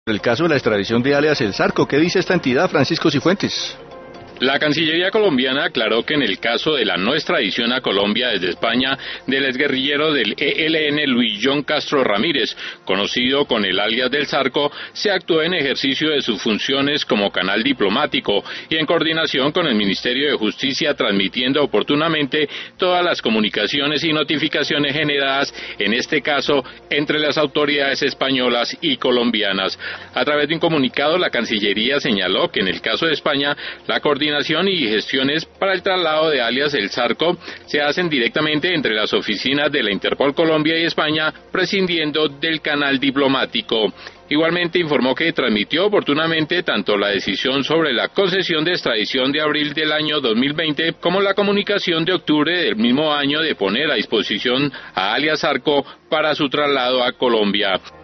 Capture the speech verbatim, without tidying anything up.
El caso de la extradición de alias El Zarco, ¿qué dice esta entidad, Francisco Cifuentes? La Cancillería colombiana aclaró que en el caso de la no extradición a Colombia desde España del exguerrillero del E L N Luis John Castro Ramírez, conocido con el alias del Zarco, se actuó en ejercicio de sus funciones como canal diplomático y en coordinación con el Ministerio de Justicia, transmitiendo oportunamente todas las comunicaciones y notificaciones generadas, en este caso, entre las autoridades españolas y colombianas. A través de un comunicado, la Cancillería señaló que en el caso de España, la coordinación y gestiones para el traslado de alias El Zarco se hacen directamente entre las oficinas de la Interpol Colombia y España, prescindiendo del canal diplomático. Igualmente informó que transmitió oportunamente tanto la decisión sobre la concesión de extradición de abril del año dos mil veinte como la comunicación de octubre del mismo año de poner a disposición a alias Zarco para su traslado a Colombia.